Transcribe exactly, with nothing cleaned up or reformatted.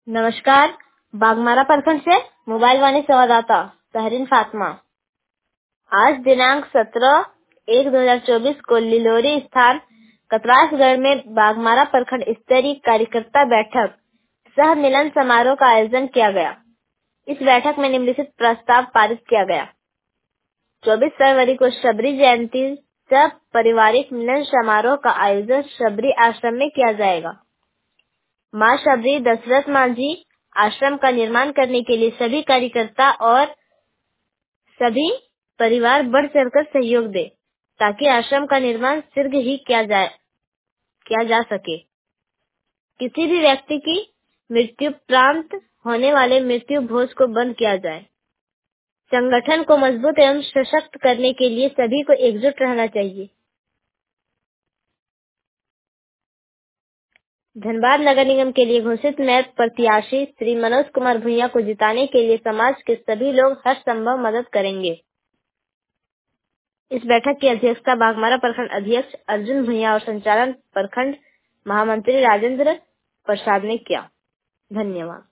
नमस्कार। बागमारा प्रखंड से मोबाइल वाणी संवाददाता सहरीन फातिमा। आज दिनांक सत्रह एक दो हजार चौबीस को लिलोरी स्थान कतरासगढ़ में बागमारा प्रखंड स्तरीय कार्यकर्ता बैठक सह मिलन समारोह का आयोजन किया गया। इस बैठक में निम्नलिखित प्रस्ताव पारित किया गया। चौबीस फरवरी को शबरी जयंती सह पारिवारिक मिलन समारोह का आयोजन शबरी आश्रम में किया जाएगा। माँ शबरी दशरथ मांझी आश्रम का निर्माण करने के लिए सभी कार्यकर्ता और सभी परिवार बढ़ चढ़कर सहयोग दे, ताकि आश्रम का निर्माण शीघ्र ही किया जाए किया जा सके। किसी भी व्यक्ति की मृत्यु प्रांत होने वाले मृत्यु भोज को बंद किया जाए। संगठन को मजबूत एवं सशक्त करने के लिए सभी को एकजुट रहना चाहिए। धनबाद नगर निगम के लिए घोषित मेयर प्रत्याशी श्री मनोज कुमार भूइया को जिताने के लिए समाज के सभी लोग हर संभव मदद करेंगे। इस बैठक की अध्यक्षता बागमारा प्रखंड अध्यक्ष अर्जुन भूइया और संचालन प्रखंड महामंत्री राजेंद्र प्रसाद ने किया। धन्यवाद।